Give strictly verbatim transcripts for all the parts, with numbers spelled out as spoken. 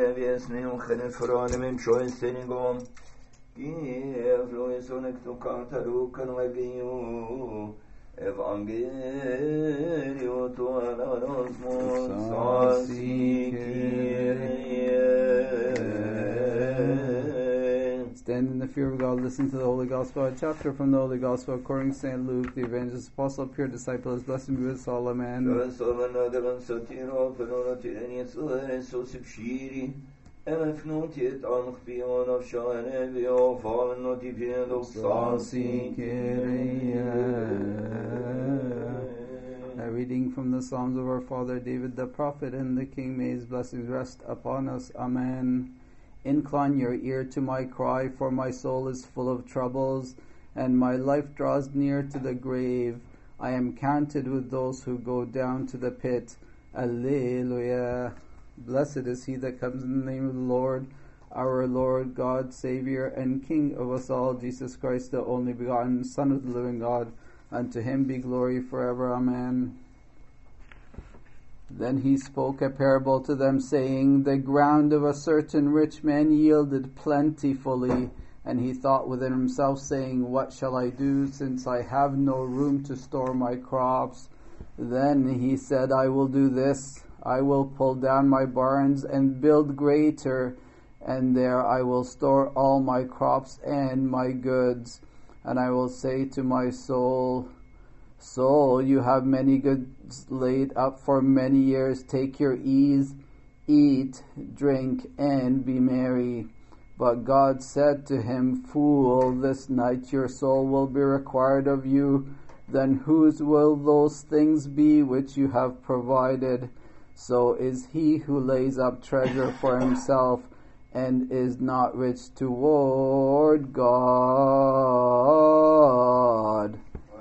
viesne och henne förane min choisen igång. Give Loisonic to Cantarucan Webio Evangelio to Alanosmos Stand in the fear of God, listen to the Holy Gospel, a chapter from the Holy Gospel according to Saint Luke, the evangelist, apostle, pure disciple, his blessing be with all, amen. A reading from the Psalms of our father David the prophet and the King, may his blessings rest upon us, amen. Incline your ear to my cry, for my soul is full of troubles, and my life draws near to the grave. I am counted with those who go down to the pit. Alleluia. Blessed is he that comes in the name of the Lord, our Lord, God, Savior, and King of us all, Jesus Christ, the only begotten Son of the living God. Unto him be glory forever. Amen. Then he spoke a parable to them, saying, The ground of a certain rich man yielded plentifully. And he thought within himself, saying, What shall I do, since I have no room to store my crops? Then he said, I will do this. I will pull down my barns and build greater, and there I will store all my crops and my goods. And I will say to my soul, Soul, you have many goods laid up for many years. Take your ease, eat, drink, and be merry. But God said to him, Fool, this night your soul will be required of you. Then whose will those things be which you have provided? So is he who lays up treasure for himself and is not rich toward God.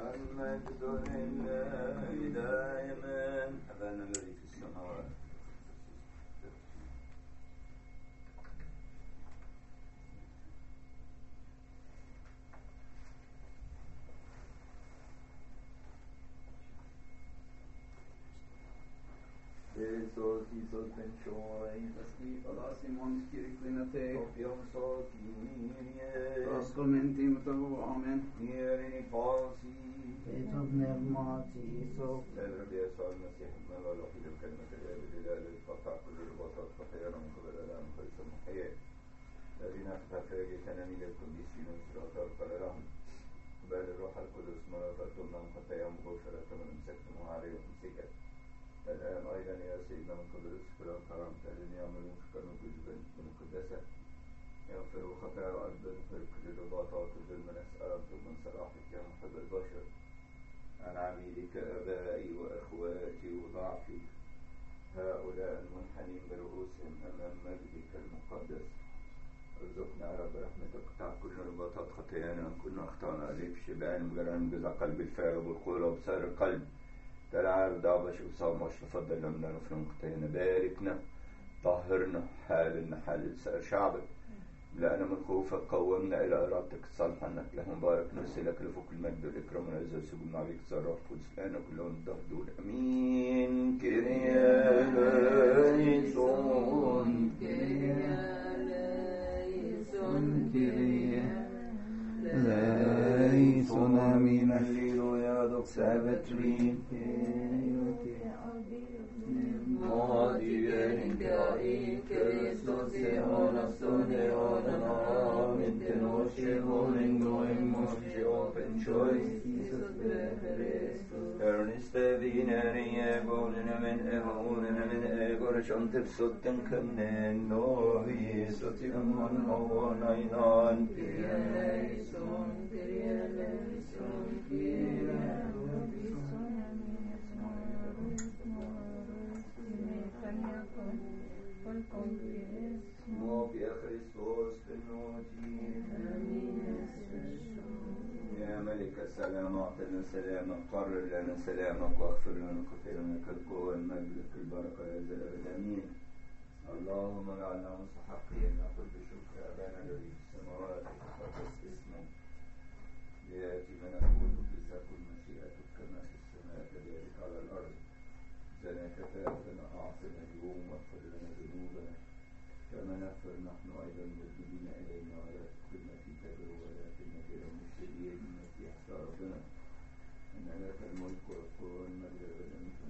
Jesus, Jesus, ben joy, das Lied Allah Simons Kirklinate, Opium so Kyrie, Ascolmenti mutavu, amen. Here in Ipalsi, Etov Nevmati, so Pedro Bias al-Masih, Malalo في الكلمة الإله للقطع كل الوسط فخيرا قبل الآن خيس محيي الذين اختفى تنامي للقديسين وصراط القلالهم بل الروح القدس مرضتهم من خطاياهم غفرة من مسكتم عليهم سكت الآن أيضا يا سيدنا من قبل السكرة كرامة الذين يعملون في كرم الجبن من القداسة يغفروا خطايا الأرض ويغفر كل الرباطات والظلم نسألك من صلاحك يا محب البشر عن عبيدك آبائي وإخواتي وضعفي هؤلاء المنحنين برؤوسهم أمام مجدك المقدس ارزقنا يا رب رحمتك قطع كل رباطات خطايانا كنا أخطأنا عليك شبعان مجران بذا قلب الفارغ والقول وبصار القلب تلعب ضعبش وصامش تفضل لنا نفرم خطايانا باركنا طهرنا حالنا حال شعبك لأن من خوفك قومنا إلى إرادتك الصالحة أنك لهم بارك نرسلك لفوق المجد والإكرام والعزة وسجودنا عليك صراحة قدس لأن كلهم الضهدون أمين كريا ليسون Kyrie eleison, Kyrie eleison, amen. Alleluia, doxavetri Modigen dei Christus eonason eonan intenosce volingo in mosce open choice Erneste vineri egonen men egonen men egor chantep sotten kannen novi sotimon ovonainan eleison, Kyrie eleison, Kyrie Mo via Christos benoti يا ملك السلام أعطنا سلامك قرر لنا سلامك واغفر لنا خطايانا كالقوة المجد البركة يا ذا الأبد آمين اللهم اجعلنا مستحقين نقول بشكر أبانا الذي في السماوات يتقدس اسمك ليأتي ملكوتك لتكن مشيئتك كما في السماء كذلك على الأرض زنا كفافنا أعطنا اليوم واغفر لنا ذنوبنا كما نغفر نحن أيضا مذنبين إلينا ولا تدخلنا في تجربة ولكن نجينا من الشرير المسيح ربنا إن لك الملك والقوة والمجد والأمين